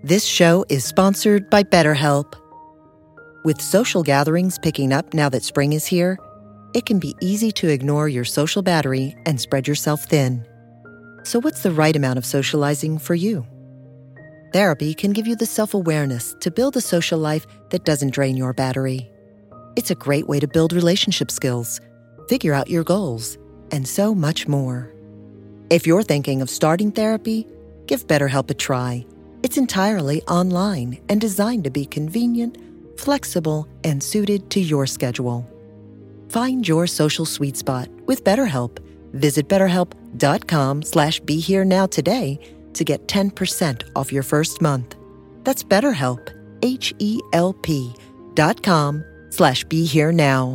This show is sponsored by BetterHelp. With social gatherings picking up now that spring is here, it can be easy to ignore your social battery and spread yourself thin. So what's the right amount of socializing for you? Therapy can give you the self-awareness to build a social life that doesn't drain your battery. It's a great way to build relationship skills, figure out your goals, and so much more. If you're thinking of starting therapy, give BetterHelp a try. It's entirely online and designed to be convenient, flexible, and suited to your schedule. Find your social sweet spot with BetterHelp. Visit BetterHelp.com/BeHereNow today to get 10% off your first month. That's BetterHelp, HELP.com/BeHereNow.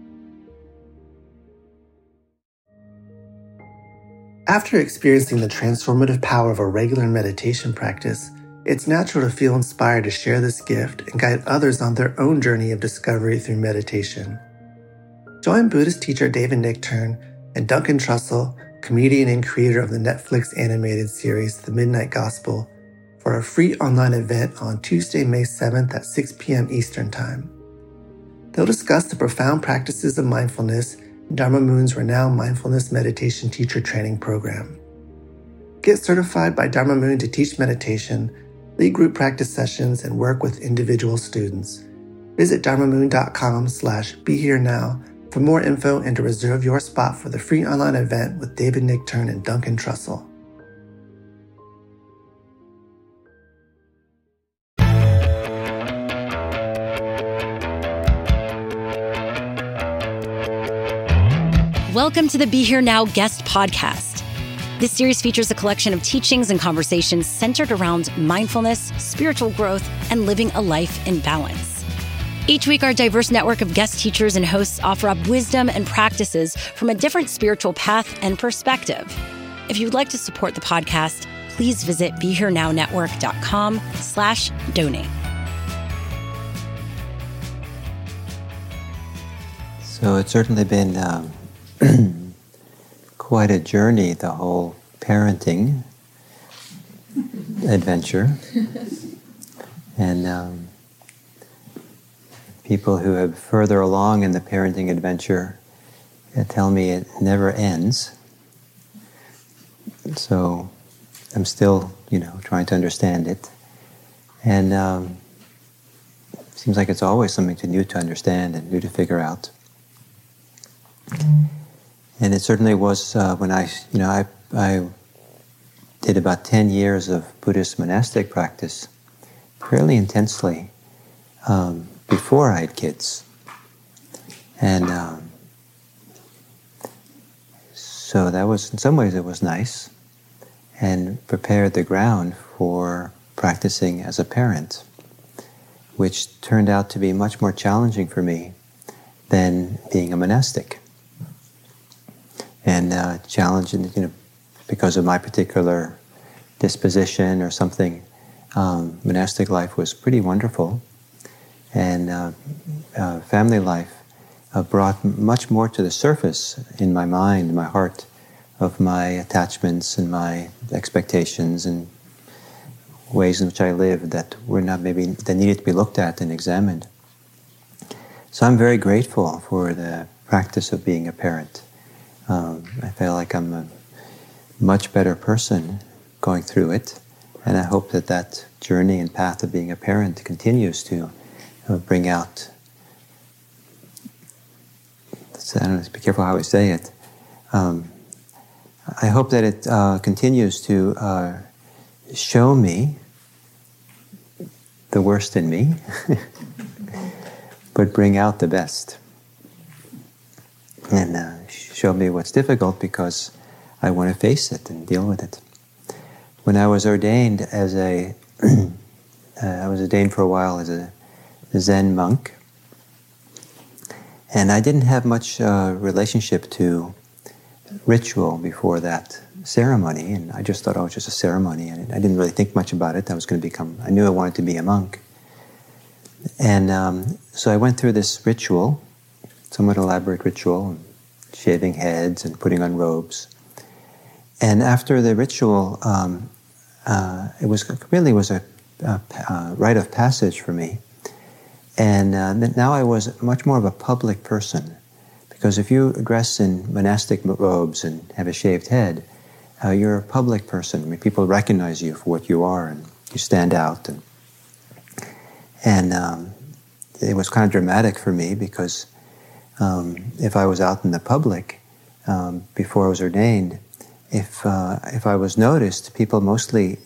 After experiencing the transformative power of a regular meditation practice, it's natural to feel inspired to share this gift and guide others on their own journey of discovery through meditation. Join Buddhist teacher David Nichtern and Duncan Trussell, comedian and creator of the Netflix animated series The Midnight Gospel, for a free online event on Tuesday, May 7th at 6 p.m. Eastern Time. They'll discuss the profound practices of mindfulness in Dharma Moon's renowned mindfulness meditation teacher training program. Get certified by Dharma Moon to teach meditation, lead group practice sessions, and work with individual students. Visit dharmamoon.com/BeHereNow for more info and to reserve your spot for the free online event with David Nichtern and Duncan Trussell. Welcome to the Be Here Now guest podcast. This series features a collection of teachings and conversations centered around mindfulness, spiritual growth, and living a life in balance. Each week, our diverse network of guest teachers and hosts offer up wisdom and practices from a different spiritual path and perspective. If you'd like to support the podcast, please visit BeHereNowNetwork.com/donate. So it's certainly been quite a journey, the whole parenting adventure. And people who have further along in the parenting adventure tell me it never ends. So I'm still, trying to understand it. And it seems like it's always something new to understand and new to figure out. And it certainly was when I did about 10 years of Buddhist monastic practice, fairly intensely, before I had kids. And so that was, in some ways it was nice, and prepared the ground for practicing as a parent, which turned out to be much more challenging for me than being a monastic. And challenging, because of my particular disposition or something, monastic life was pretty wonderful. And family life brought much more to the surface in my mind, my heart, of my attachments and my expectations and ways in which I lived that were not that needed to be looked at and examined. So I'm very grateful for the practice of being a parent. I feel like I'm a much better person going through it, and I hope that journey and path of being a parent continues to bring out, I don't know, be careful how I say it. I hope that it continues to show me the worst in me, but bring out the best. And show me what's difficult because I want to face it and deal with it. When I was ordained I was ordained for a while as a Zen monk, and I didn't have much relationship to ritual before that ceremony, and I just thought, it was just a ceremony, and I didn't really think much about it. I knew I wanted to be a monk. And so I went through this ritual, somewhat elaborate ritual, shaving heads and putting on robes. And after the ritual, it was rite of passage for me. And now I was much more of a public person, because if you dress in monastic robes and have a shaved head, you're a public person. I mean, people recognize you for what you are, and you stand out. And it was kind of dramatic for me, because if I was out in the public before I was ordained, if I was noticed, people mostly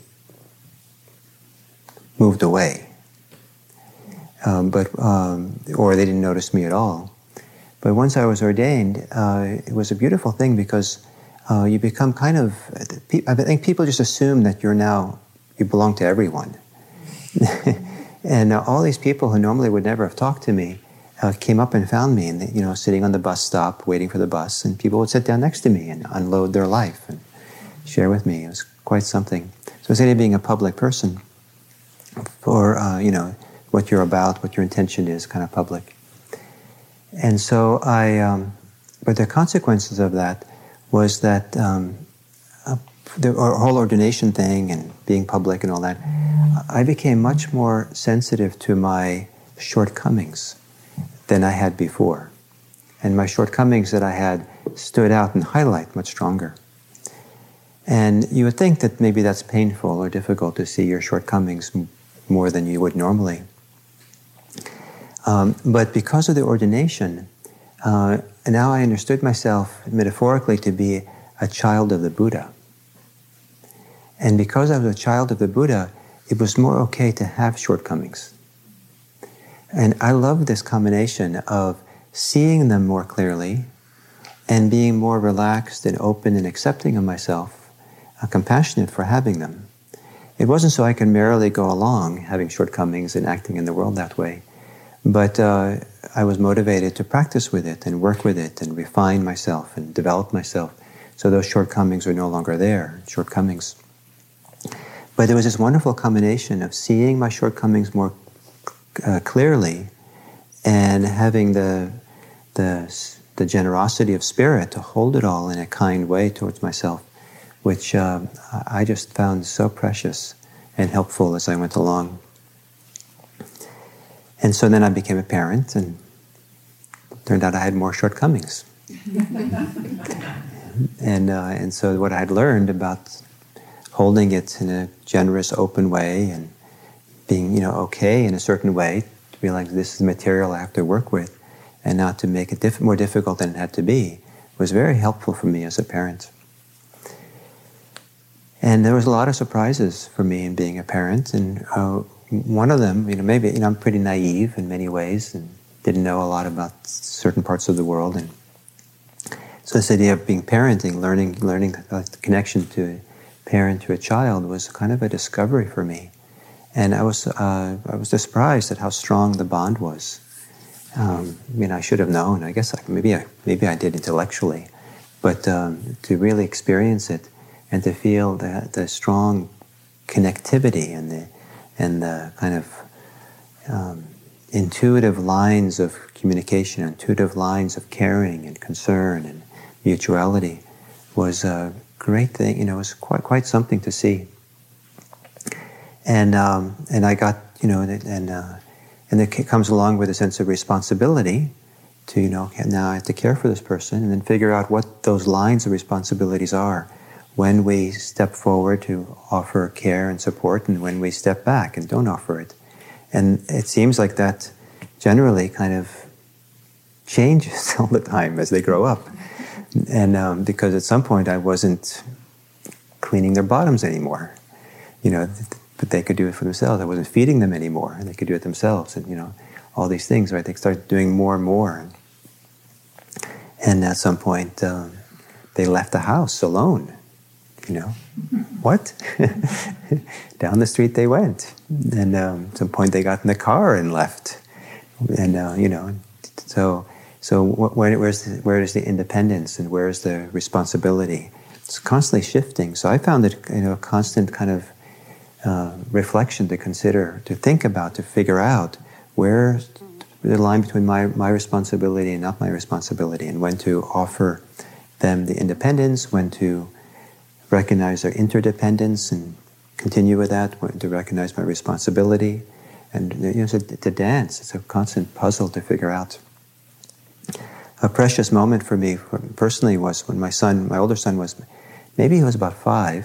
moved away, or they didn't notice me at all. But once I was ordained, it was a beautiful thing, because you become kind of, I think people just assume that you belong to everyone. And all these people who normally would never have talked to me came up and found me, and sitting on the bus stop waiting for the bus, and people would sit down next to me and unload their life and share with me. It was quite something. So instead of being a public person, for what you're about, what your intention is, kind of public. And so but the consequences of that was that the whole ordination thing and being public and all that, I became much more sensitive to my shortcomings than I had before. And my shortcomings that I had stood out and highlight much stronger. And you would think that maybe that's painful or difficult to see your shortcomings more than you would normally. But because of the ordination, now I understood myself metaphorically to be a child of the Buddha. And because I was a child of the Buddha, it was more okay to have shortcomings. And I love this combination of seeing them more clearly and being more relaxed and open and accepting of myself, compassionate for having them. It wasn't so I could merrily go along having shortcomings and acting in the world that way, but I was motivated to practice with it and work with it and refine myself and develop myself, so those shortcomings were no longer there, shortcomings. But there was this wonderful combination of seeing my shortcomings more clearly and having the generosity of spirit to hold it all in a kind way towards myself, which I just found so precious and helpful as I went along. And so then I became a parent, and turned out I had more shortcomings. And so what I had learned about holding it in a generous, open way and being, okay in a certain way, to realize this is material I have to work with, and not to make it more difficult than it had to be, was very helpful for me as a parent. And there was a lot of surprises for me in being a parent, and one of them, maybe I'm pretty naive in many ways and didn't know a lot about certain parts of the world, and so this idea of being parenting, learning the connection to a parent to a child was kind of a discovery for me, and I was surprised at how strong the bond was. I should have known. I guess maybe I did intellectually, but to really experience it and to feel the strong connectivity and the kind of intuitive lines of communication, intuitive lines of caring and concern and mutuality was a great thing. It was quite something to see. And I got, and it comes along with a sense of responsibility to, now I have to care for this person, and then figure out what those lines of responsibilities are when we step forward to offer care and support, and when we step back and don't offer it. And it seems like that generally kind of changes all the time as they grow up. And because at some point I wasn't cleaning their bottoms anymore, but they could do it for themselves. I wasn't feeding them anymore, and they could do it themselves. And all these things, right? They started doing more and more. And at some point, they left the house alone. What? Down the street they went. And at some point they got in the car and left. And so where is the independence and where is the responsibility? It's constantly shifting. So I found it a constant kind of reflection to consider, to think about, to figure out where the line between my responsibility and not my responsibility, and when to offer them the independence, when to recognize their interdependence and continue with that, to recognize my responsibility, and to dance. It's a constant puzzle to figure out. A precious moment for me personally was when my older son maybe he was about 5,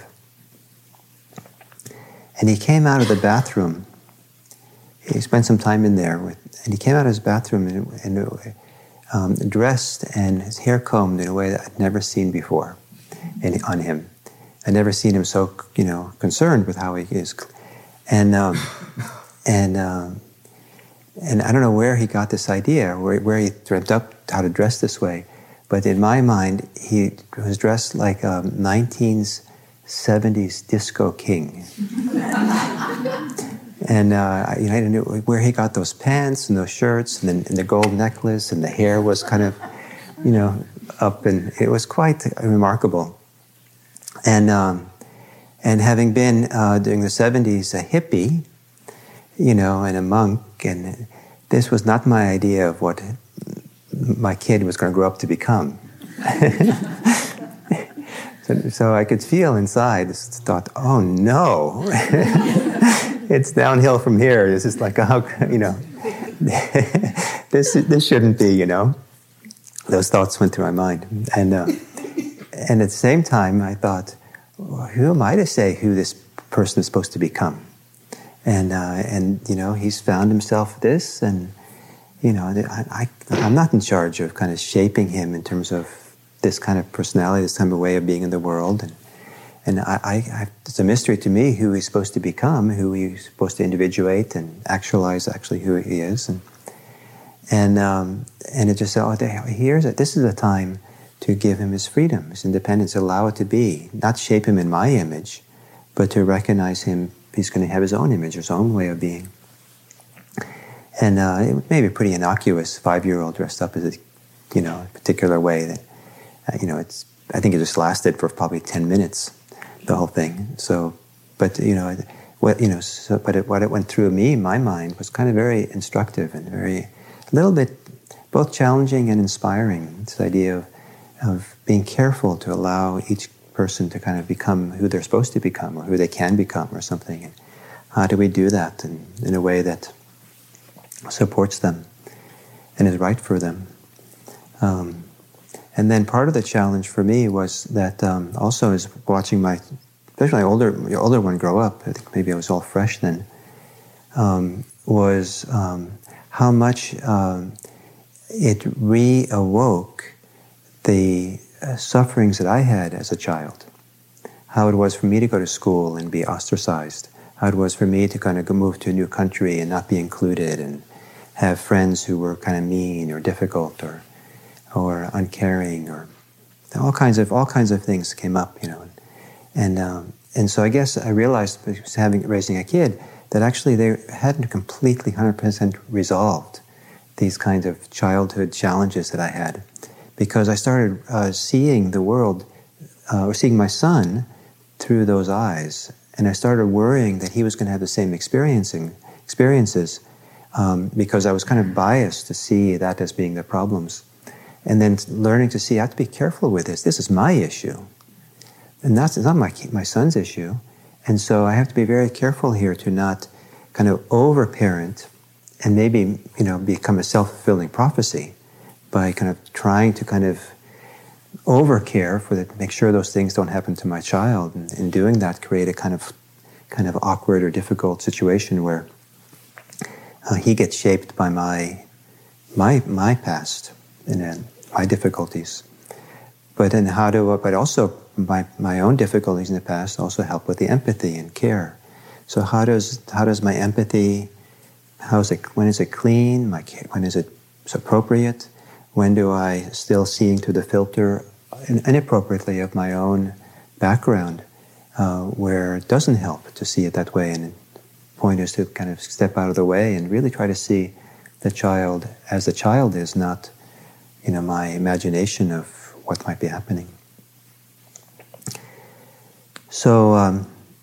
and he came out of the bathroom. He spent some time in there, and he came out of his bathroom and dressed and his hair combed in a way that I'd never seen before on him. I'd never seen him so, concerned with how he is. And I don't know where he got this idea, where he dreamt up how to dress this way. But in my mind, he was dressed like a 1970s disco king. And I didn't know where he got those pants and those shirts and the gold necklace, and the hair was kind of, up, and it was quite remarkable. And having been during the 70s a hippie, and a monk, and this was not my idea of what my kid was going to grow up to become. So I could feel inside this thought, oh no, it's downhill from here. This is like, this shouldn't be, Those thoughts went through my mind. And at the same time, I thought, well, who am I to say who this person is supposed to become? And he's found himself this, and I'm not in charge of kind of shaping him in terms of this kind of personality, this kind of way of being in the world. And it's a mystery to me who he's supposed to become, who he's supposed to individuate and actualize actually who he is. And it just said, this is a time to give him his freedom, his independence, allow it to be, not shape him in my image, but to recognize him. He's going to have his own image, his own way of being. And it may be pretty innocuous, 5-year-old dressed up as a particular way that, I think it just lasted for probably 10 minutes, the whole thing. So, but what it went through my mind was kind of very instructive and a little bit both challenging and inspiring. This idea of being careful to allow each person to kind of become who they're supposed to become, or who they can become, or something. And how do we do that in a way that supports them and is right for them? And then part of the challenge for me was that also is watching especially my older one grow up. I think maybe I was all fresh then. Was how much it reawoke the sufferings that I had as a child. How it was for me to go to school and be ostracized. How it was for me to kind of move to a new country and not be included, and have friends who were kind of mean or difficult or uncaring, or all kinds of things came up, and so I guess I realized, raising a kid, that actually they hadn't completely 100% resolved these kinds of childhood challenges that I had, because I started seeing the world, or seeing my son through those eyes, and I started worrying that he was going to have the same experiences, because I was kind of biased to see that as being the problems. And then learning to see, I have to be careful with this. This is my issue. And it's not my son's issue. And so I have to be very careful here to not kind of over-parent and maybe, become a self-fulfilling prophecy by kind of trying to kind of over-care make sure those things don't happen to my child. And in doing that, create a kind of awkward or difficult situation where he gets shaped by my past and then my difficulties. But also my own difficulties in the past also help with the empathy and care. So how does my empathy, when is it clean? When is it appropriate? When do I still seeing through the filter inappropriately of my own background, where it doesn't help to see it that way? And the point is to kind of step out of the way and really try to see the child as the child is, not my imagination of what might be happening. So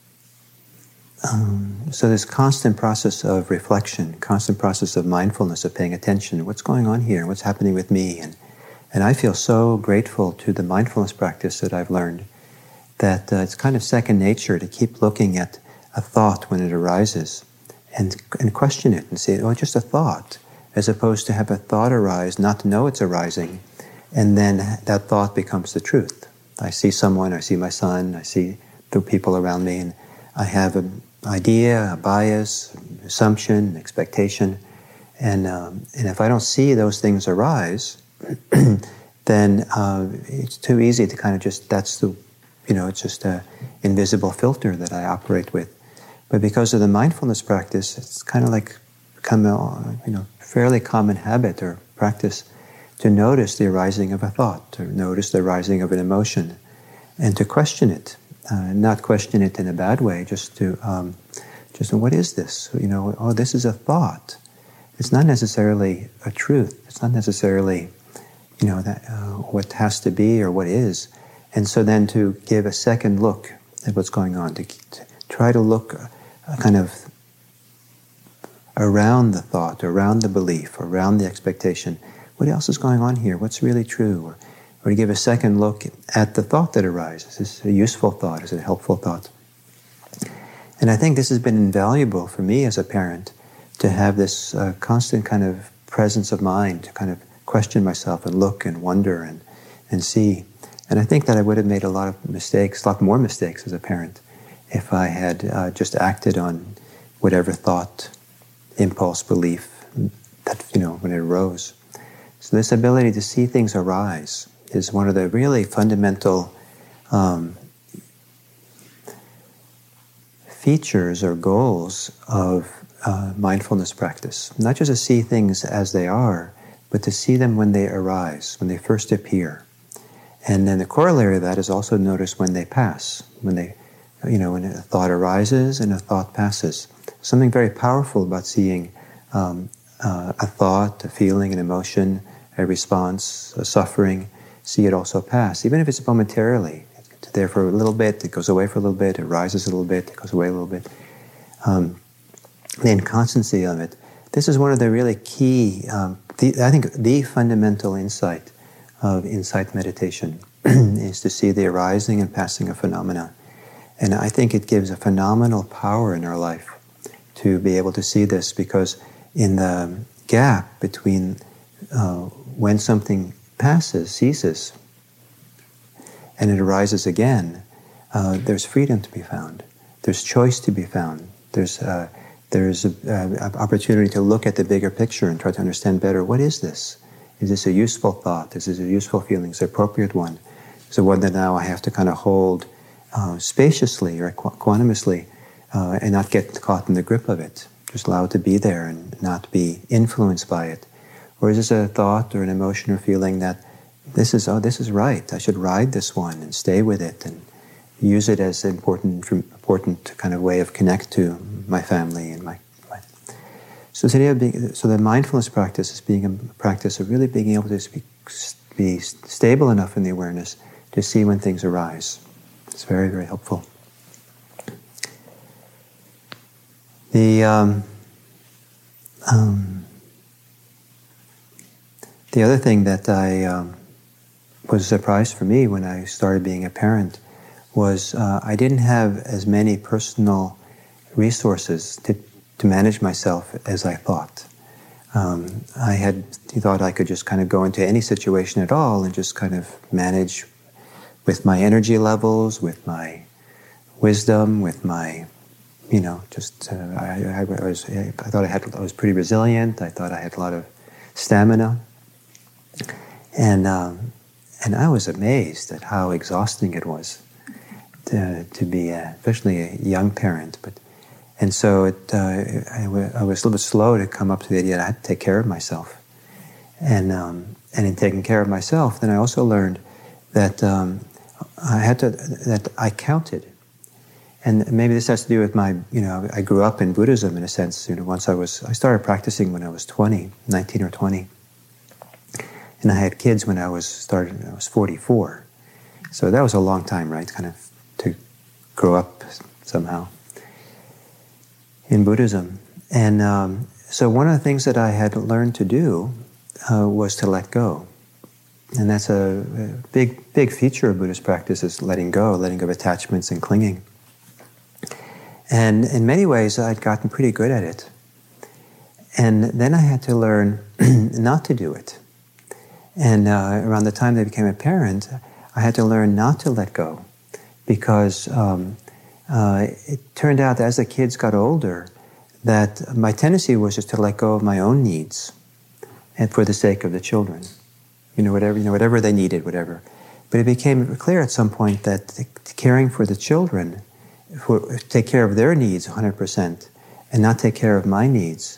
this constant process of reflection, constant process of mindfulness, of paying attention, what's going on here, what's happening with me, and I feel so grateful to the mindfulness practice that I've learned, that it's kind of second nature to keep looking at a thought when it arises and question it and say, oh, it's just a thought, as opposed to have a thought arise, not to know it's arising, and then that thought becomes the truth. I see someone, I see my son, I see the people around me, and I have an idea, a bias, an assumption, an expectation, and if I don't see those things arise, then it's too easy to kind of just, it's just an invisible filter that I operate with. But because of the mindfulness practice, it's kind of like become a fairly common habit or practice to notice the arising of a thought, to notice the arising of an emotion, and to question it. Not question it in a bad way, just what is this? Oh, this is a thought. It's not necessarily a truth. It's not necessarily, what has to be or what is. And so then to give a second look at what's going on, to try to look kind of around the thought, around the belief, around the expectation. What else is going on here? What's really true? Or to give a second look at the thought that arises. Is it a useful thought? Is it a helpful thought? And I think this has been invaluable for me as a parent to have this constant kind of presence of mind to kind of question myself and look and wonder and see. And I think that I would have made a lot more mistakes as a parent if I had just acted on whatever thought, impulse, belief that, when it arose. So this ability to see things arise is one of the really fundamental features or goals of mindfulness practice. Not just to see things as they are, but to see them when they arise, when they first appear. And then the corollary of that is also notice when they pass, when a thought arises and a thought passes. Something very powerful about seeing a thought, a feeling, an emotion, a response, a suffering, see it also pass, even if it's momentarily. It's there for a little bit, it goes away for a little bit, it rises a little bit, it goes away a little bit. The inconstancy of it. This is one of the really key, I think the fundamental insight of insight meditation is to see the arising and passing of phenomena. And I think it gives a phenomenal power in our life to be able to see this, because in the gap between when something passes, ceases, and it arises again, there's freedom to be found. There's choice to be found. There's an opportunity to look at the bigger picture and try to understand better, what is this? Is this a useful thought? Is this a useful feeling? Is it an appropriate one? Is it one that now I have to kind of hold spaciously or quantumously and not get caught in the grip of it? Just allow it to be there and not be influenced by it. Or is this a thought or an emotion or feeling that this is right, I should ride this one and stay with it and use it as an important kind of way of connect to my family and my. So the mindfulness practice is being a practice of really being able to be stable enough in the awareness to see when things arise. It's very, very helpful. The other thing that was a surprise for me when I started being a parent was I didn't have as many personal resources to manage myself as I thought. I had thought I could just kind of go into any situation at all and just kind of manage with my energy levels, with my wisdom, with my, I thought I was pretty resilient. I thought I had a lot of stamina, and I was amazed at how exhausting it was to be, especially a young parent. And so I was a little bit slow to come up to the idea that I had to take care of myself. And in taking care of myself, then I also learned that that I counted. And maybe this has to do with my, I grew up in Buddhism in a sense. I started practicing when I was 19 or 20. And I had kids when I was 44. So that was a long time, right? Kind of to grow up somehow in Buddhism. And so one of the things that I had learned to do was to let go. And that's a big feature of Buddhist practice, is letting go of attachments and clinging. And in many ways, I'd gotten pretty good at it. And then I had to learn not to do it. And around the time I became a parent, I had to learn not to let go, because it turned out that as the kids got older, that my tendency was just to let go of my own needs, and for the sake of the children, whatever they needed, whatever. But it became clear at some point that caring for the children, take care of their needs 100%, and not take care of my needs,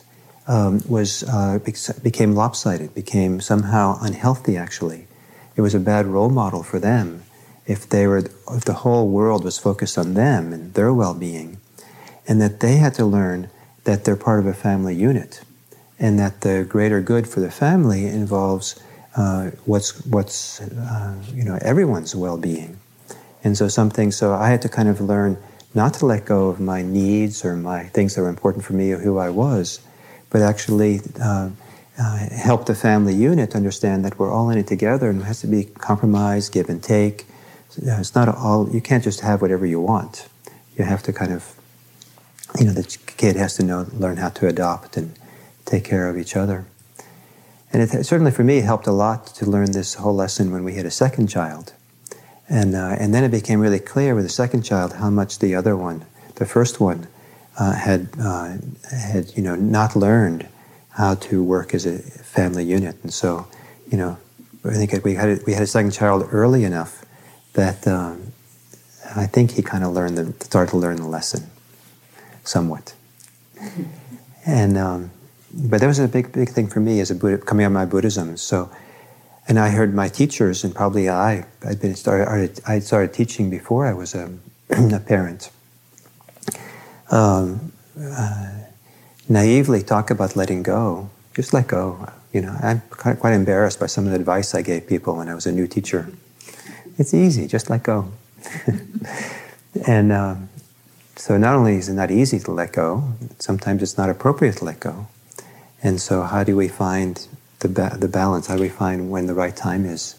became lopsided, became somehow unhealthy. Actually, it was a bad role model for them. If the whole world was focused on them and their well-being, and that they had to learn that they're part of a family unit, and that the greater good for the family involves what's everyone's well-being. And so I had to kind of learn not to let go of my needs or my things that were important for me or who I was, but actually help the family unit understand that we're all in it together, and it has to be compromise, give and take. It's not all, you can't just have whatever you want. You have to kind of, the kid has to learn how to adopt and take care of each other. And it certainly for me helped a lot to learn this whole lesson when we had a second child. And then it became really clear with the second child how much the first one, had not learned how to work as a family unit. And so, I think we had a second child early enough that I think he kind of started to learn the lesson somewhat. And but that was a big thing for me as a Buddha, coming out of my Buddhism. So, and I heard my teachers, and probably I started teaching before I was a parent. Naively talk about letting go. Just let go. I'm quite embarrassed by some of the advice I gave people when I was a new teacher. It's easy, just let go. And so not only is it not easy to let go, sometimes it's not appropriate to let go. And so how do we find the balance? How do we find when the right time is?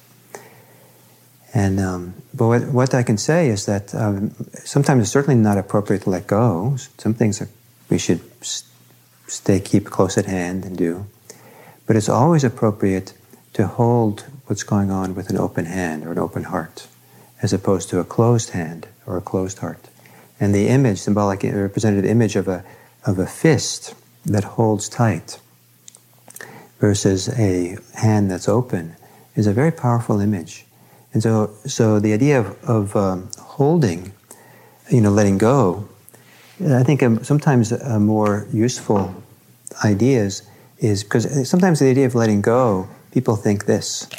And but what I can say is that sometimes it's certainly not appropriate to let go. Some things we should keep close at hand and do. But it's always appropriate to hold what's going on with an open hand or an open heart, as opposed to a closed hand or a closed heart. And the image, symbolic representative image of a fist that holds tight versus a hand that's open is a very powerful image. And so the idea of holding, letting go, I think sometimes a more useful idea is because sometimes the idea of letting go, people think this.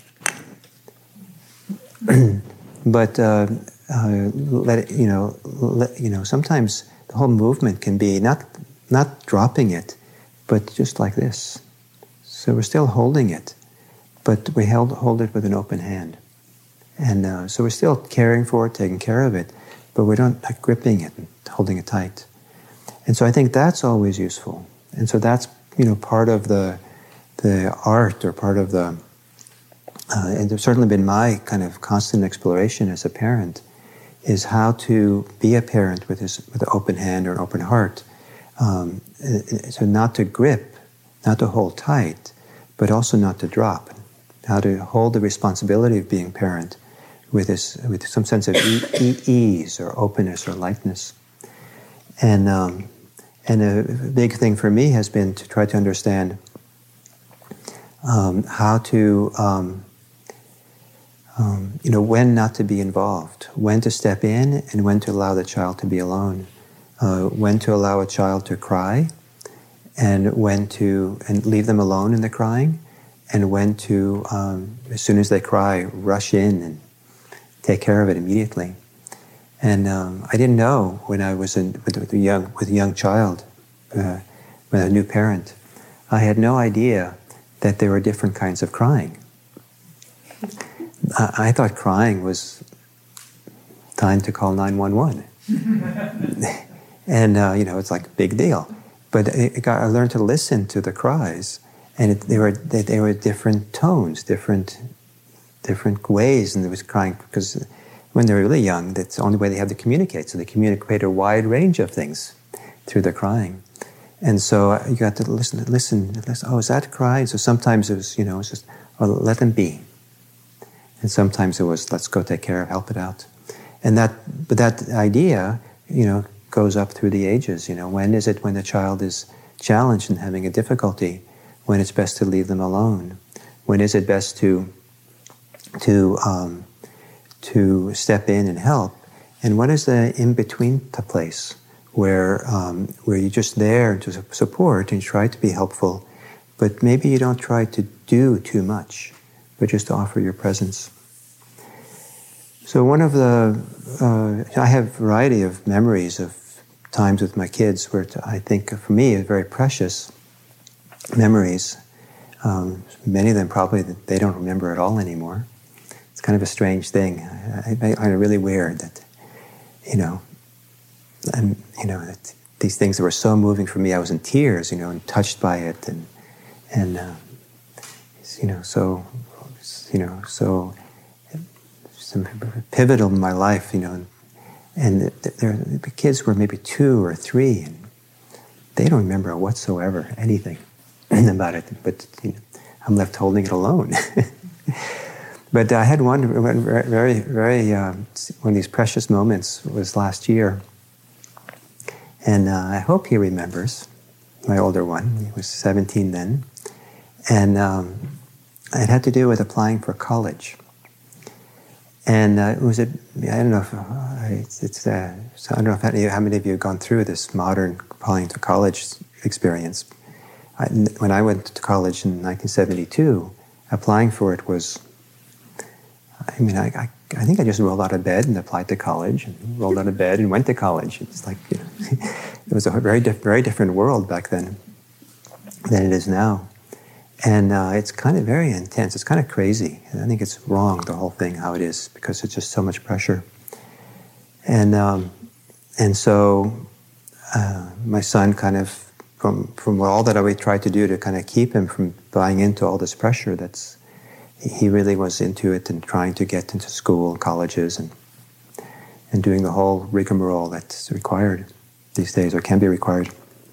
But sometimes the whole movement can be not dropping it, but just like this. So we're still holding it, but we hold it with an open hand. And so we're still caring for it, taking care of it, but we're not gripping it and holding it tight. And so I think that's always useful. And so that's, part of the art, or part of the, and it's certainly been my kind of constant exploration as a parent, is how to be a parent with an open hand or an open heart. So not to grip, not to hold tight, but also not to drop. How to hold the responsibility of being parent with some sense of ease or openness or lightness. And a big thing for me has been to try to understand how to, when not to be involved, when to step in and when to allow the child to be alone, when to allow a child to cry, and leave them alone in the crying, and when to, as soon as they cry, rush in and take care of it immediately. And I didn't know when I was with a young child, with a new parent, I had no idea that there were different kinds of crying. I thought crying was time to call 911. And, it's like a big deal. But I learned to listen to the cries, and they were different tones, different ways, and there was crying, because when they're really young, that's the only way they have to communicate. So they communicate a wide range of things, through the crying. And so you got to listen. Oh, is that a cry? So sometimes it was, it's just, oh, let them be. And sometimes it was, let's go take care of, help it out. But that idea, goes up through the ages. When is it when the child is challenged and having a difficulty, when it's best to leave them alone? When is it best to step in and help? And what is the in-between place where you're just there to support and try to be helpful, but maybe you don't try to do too much, but just to offer your presence. So one of I have a variety of memories of times with my kids where I think for me are very precious memories. Many of them probably they don't remember at all anymore. It's kind of a strange thing. I find it really weird that, that these things that were so moving for me, I was in tears, and touched by it, so some pivotal in my life, and the kids were maybe 2 or 3, and they don't remember whatsoever anything about it. But I'm left holding it alone. But I had one very, very one of these precious moments was last year, and I hope he remembers. My older one, he was 17 then, and it had to do with applying for college. And it was I don't know if I don't know how many of you have gone through this modern applying to college experience. When I went to college in 1972, applying for it was, I think I just rolled out of bed and applied to college, and rolled out of bed and went to college. It's like, it was a very different world back then than it is now. And it's kind of very intense. It's kind of crazy. I think it's wrong, the whole thing, how it is, because it's just so much pressure. And so my son kind of, from all that I tried to do to kind of keep him from buying into all this pressure, he really was into it and trying to get into school, colleges, and doing the whole rigmarole that's required these days, or can be required.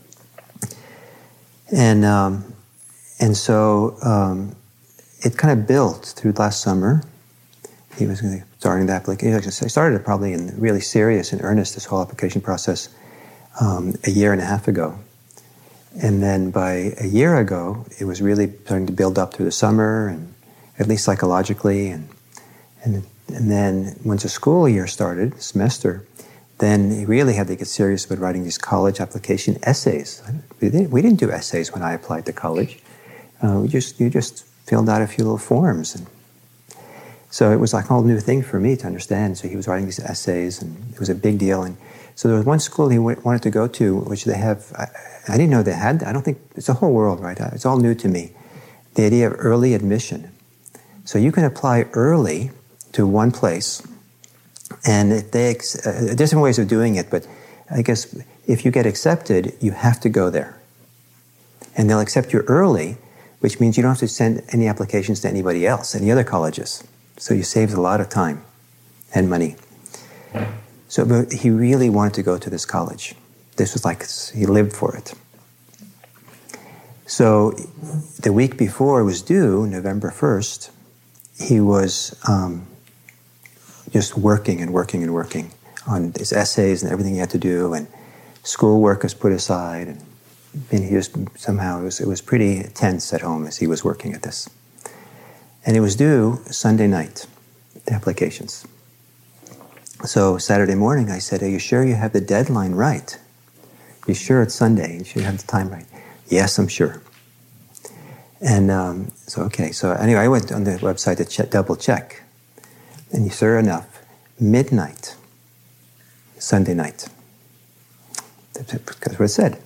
And so it kind of built through last summer. He was starting the application. I started it probably in really serious and earnest, this whole application process, a year and a half ago. And then by a year ago, it was really starting to build up through the summer, and at least psychologically. And then once the school year started, semester, then he really had to get serious about writing these college application essays. We didn't do essays when I applied to college. You just filled out a few little forms, and so it was like a whole new thing for me to understand. So he was writing these essays, and it was a big deal. And so there was one school he wanted to go to, which they have. I didn't know they had. I don't think it's a whole world, right? It's all new to me. The idea of early admission. So you can apply early to one place, and if different ways of doing it. But I guess if you get accepted, you have to go there, and they'll accept you early, which means you don't have to send any applications to anybody else, any other colleges. So you save a lot of time and money. So but he really wanted to go to this college. This was like, he lived for it. So the week before it was due, November 1st, he was just working on his essays and everything he had to do, and schoolwork was put aside, and he just somehow it was pretty tense at home as he was working at this. And it was due Sunday night, the applications. So Saturday morning I said, "Are you sure you have the deadline right? You sure it's Sunday? You should have the time right." "Yes, I'm sure." And so anyway, I went on the website to double check. And sure enough, midnight, Sunday night. That's what it said.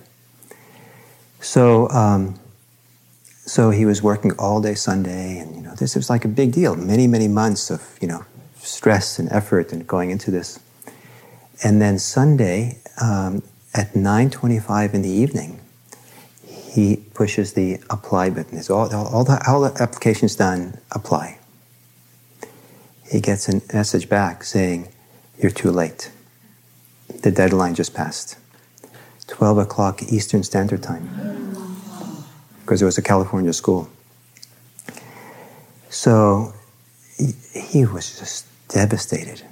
So he was working all day Sunday, and this was like a big deal. Many, many months of stress and effort and going into this. And then Sunday at 9:25 in the evening, he pushes the apply button. It's all the applications done. Apply. He gets a message back saying, "You're too late. The deadline just passed. 12 o'clock Eastern Standard Time, because it was a California school. So he was just devastated.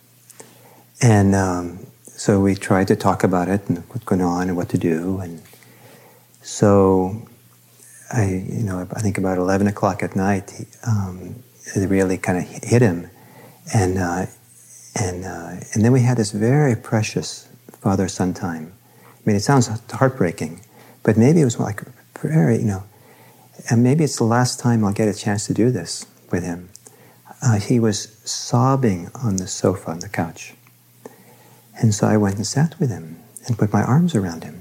And so we tried to talk about it and what's going on and what to do. And so I think about 11 o'clock at night, it really kind of hit him. And then we had this very precious father-son time. I mean, it sounds heartbreaking, but maybe it was like very, and maybe it's the last time I'll get a chance to do this with him. He was sobbing on the sofa, on the couch. And so I went and sat with him and put my arms around him,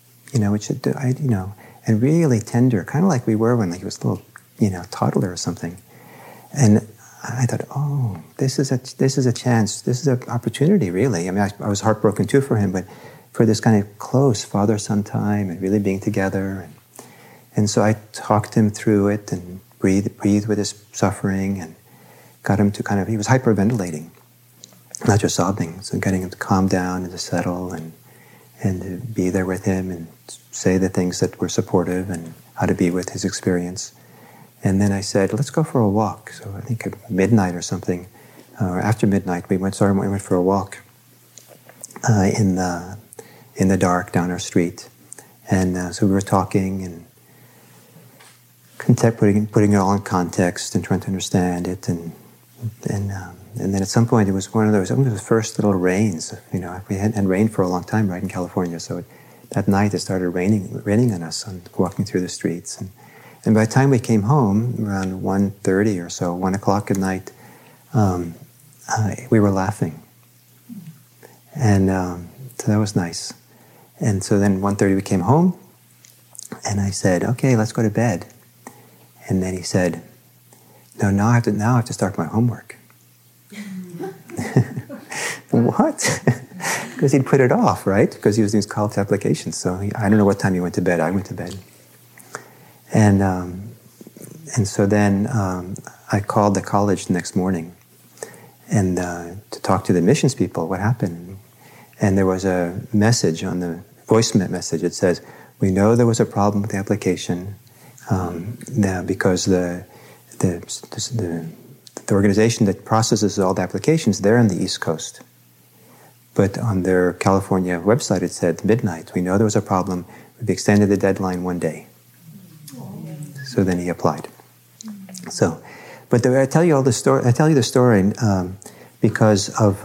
and really tender, kind of like we were when he was a little, toddler or something. And I thought, oh, this is a chance, this is an opportunity, really. I mean, I was heartbroken too for him, but for this kind of close father-son time and really being together. And so I talked him through it and breathed with his suffering and got him to he was hyperventilating, not just sobbing, so getting him to calm down and to settle and to be there with him and say the things that were supportive and how to be with his experience. And then I said, let's go for a walk. So I think at midnight or something, or after midnight, we went for a walk in the dark down our street. And so we were talking and putting it all in context and trying to understand it. And then at some point, it was one of those, it was the first little rains. We hadn't rained for a long time, right, in California. So that night, it started raining on us, walking through the streets. And by the time we came home, around 1:30 or so, 1 o'clock at night, we were laughing. And so that was nice. And so then 1:30 we came home, and I said, okay, let's go to bed. And then he said, no, now I have to start my homework. What? Because he'd put it off, right? Because he was doing his college applications. So I don't know what time he went to bed. I went to bed. And so then I called the college the next morning and to talk to the admissions people, what happened. And there was a message on the voice message. It says, we know there was a problem with the application now because the organization that processes all the applications, they're on the East Coast. But on their California website, it said midnight. We know there was a problem. We've extended the deadline 1 day. So then he applied. So, but I tell you the story because of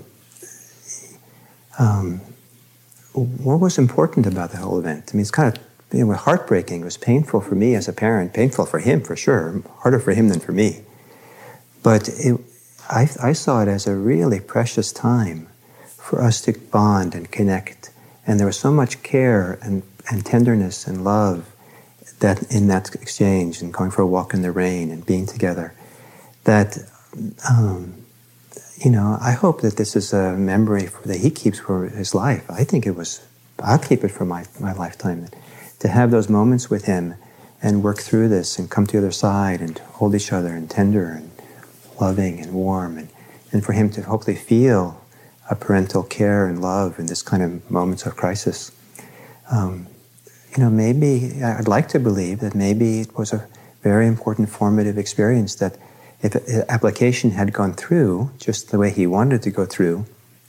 what was important about the whole event. I mean, it's kind of heartbreaking. It was painful for me as a parent, painful for him for sure, harder for him than for me. But I saw it as a really precious time for us to bond and connect. And there was so much care and tenderness and love that in that exchange and going for a walk in the rain and being together, that, I hope that this is a memory that he keeps for his life. I think I'll keep it for my lifetime, to have those moments with him and work through this and come to the other side and hold each other and tender and loving and warm and for him to hopefully feel a parental care and love in this kind of moments of crisis. Maybe I'd like to believe that maybe it was a very important formative experience that if the application had gone through just the way he wanted to go through,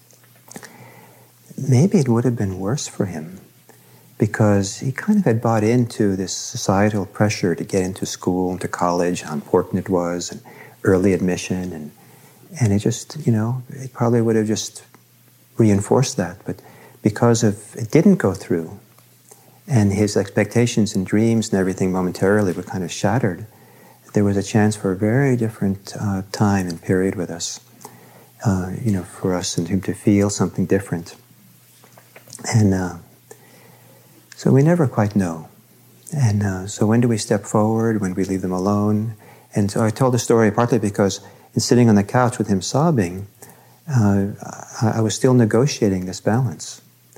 maybe it would have been worse for him because he kind of had bought into this societal pressure to get into school and to college, how important it was, and early admission, and it just, it probably would have just reinforced that. But because it didn't go through, and his expectations and dreams and everything momentarily were kind of shattered, there was a chance for a very different time and period with us, for us and him to feel something different. And so we never quite know. And so when do we step forward? When do we leave them alone? And so I told the story partly because in sitting on the couch with him sobbing, I was still negotiating this balance.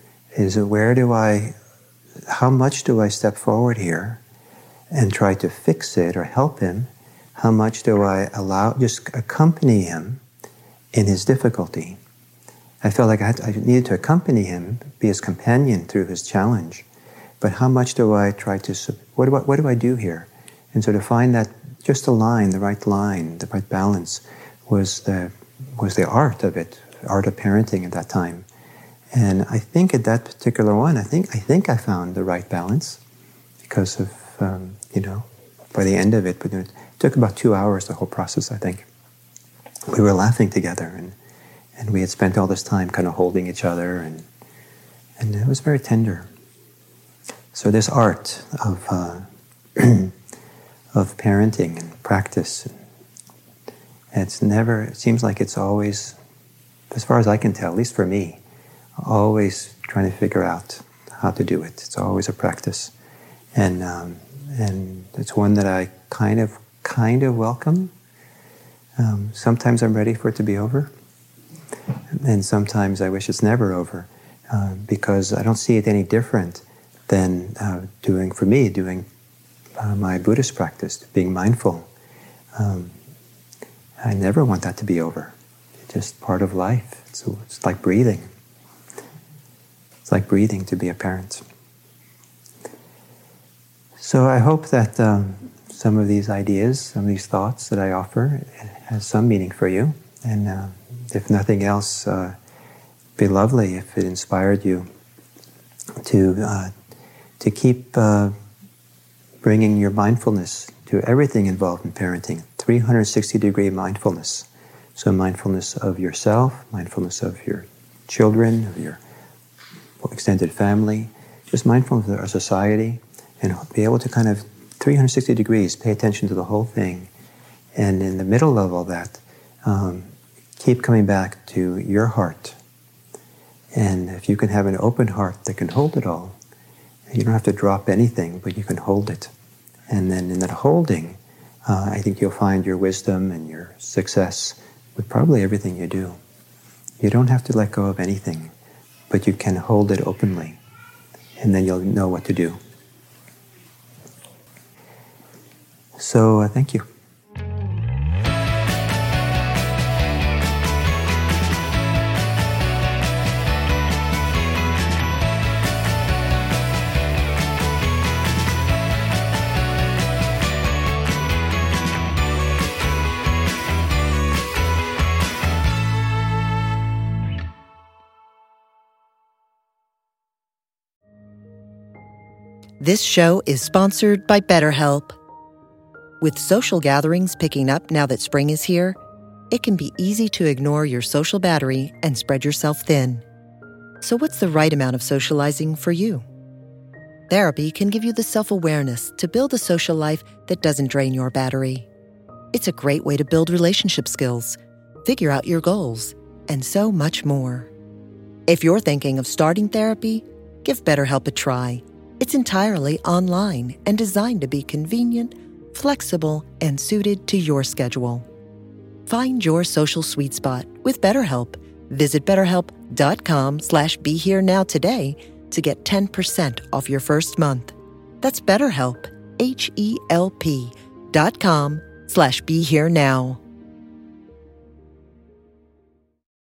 How much do I step forward here and try to fix it or help him? How much do I just accompany him in his difficulty I felt like I needed to accompany him, be his companion through his challenge. But how much do I try to, what do I do here? And so to find that just the right line, the right balance was the art of it, art of parenting at that time. And I think at that particular one, I think I found the right balance because of, by the end of it, but it took about 2 hours, the whole process, I think. We were laughing together and we had spent all this time kind of holding each other and it was very tender. So this art of of parenting and practice, it seems like it's always, as far as I can tell, at least for me, always trying to figure out how to do it. It's always a practice. And it's one that I kind of welcome. Sometimes I'm ready for it to be over. And sometimes I wish it's never over because I don't see it any different than doing my Buddhist practice, being mindful. I never want that to be over. It's just part of life. It's like breathing. It's like breathing to be a parent. So I hope that some of these ideas, some of these thoughts that I offer has some meaning for you. And if nothing else, it'd be lovely if it inspired you to keep bringing your mindfulness to everything involved in parenting, 360-degree mindfulness. So mindfulness of yourself, mindfulness of your children, of your extended family, just mindfulness of our society, and be able to kind of 360 degrees pay attention to the whole thing. And in the middle of all that, keep coming back to your heart. And if you can have an open heart that can hold it all, you don't have to drop anything, but you can hold it. And then in that holding, I think you'll find your wisdom and your success with probably everything you do. You don't have to let go of anything, but you can hold it openly, and then you'll know what to do. So thank you. This show is sponsored by BetterHelp. With social gatherings picking up now that spring is here, it can be easy to ignore your social battery and spread yourself thin. So what's the right amount of socializing for you? Therapy can give you the self-awareness to build a social life that doesn't drain your battery. It's a great way to build relationship skills, figure out your goals, and so much more. If you're thinking of starting therapy, give BetterHelp a try. It's entirely online and designed to be convenient, flexible, and suited to your schedule. Find your social sweet spot with BetterHelp. Visit BetterHelp.com/BeHereNow today to get 10% off your first month. That's BetterHelp, HELP.com/BeHereNow.